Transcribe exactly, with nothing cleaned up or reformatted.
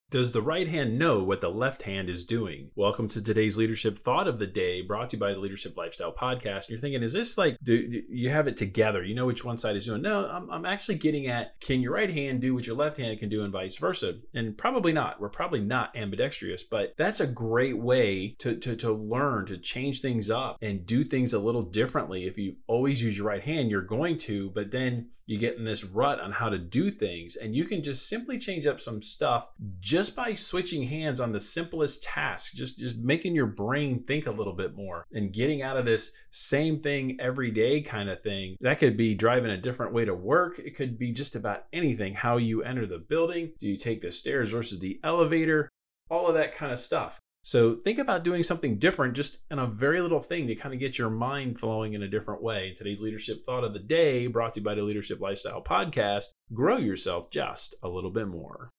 Does the right hand know what the left hand is doing? Welcome to today's leadership thought of the day, brought to you by the Leadership Lifestyle Podcast. You're thinking, is this like, do, do you have it together? You know which one side is doing? No, I'm, I'm actually getting at, can your right hand do what your left hand can do and vice versa? And probably not. We're probably not ambidextrous, but that's a great way to, to, to learn, to change things up and do things a little differently. If you always use your right hand, you're going to, but then you get in this rut on how to do things, and you can just simply change up some stuff just by switching hands on the simplest task, just, just making your brain think a little bit more and getting out of this same thing every day kind of thing. That could be driving a different way to work. It could be just about anything, how you enter the building. Do you take the stairs versus the elevator? All of that kind of stuff. So think about doing something different, just in a very little thing to kind of get your mind flowing in a different way. Today's leadership thought of the day, brought to you by the Leadership Lifestyle Podcast: grow yourself just a little bit more.